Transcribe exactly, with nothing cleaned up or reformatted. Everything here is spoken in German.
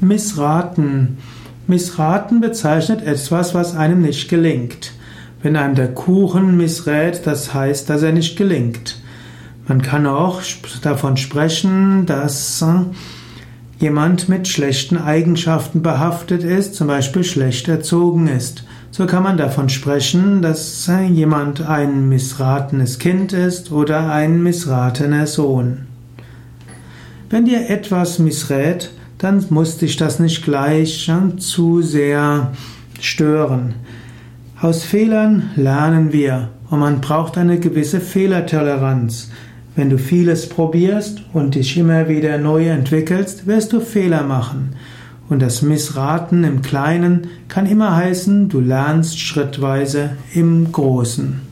Missraten. Missraten bezeichnet etwas, was einem nicht gelingt. Wenn einem der Kuchen missrät, das heißt, dass er nicht gelingt. Man kann auch davon sprechen, dass jemand mit schlechten Eigenschaften behaftet ist, zum Beispiel schlecht erzogen ist. So kann man davon sprechen, dass jemand ein missratenes Kind ist oder ein missratener Sohn. Wenn dir etwas missrät, dann muss dich das nicht gleich zu sehr stören. Aus Fehlern lernen wir und man braucht eine gewisse Fehlertoleranz. Wenn du vieles probierst und dich immer wieder neu entwickelst, wirst du Fehler machen. Und das Missraten im Kleinen kann immer heißen, du lernst schrittweise im Großen.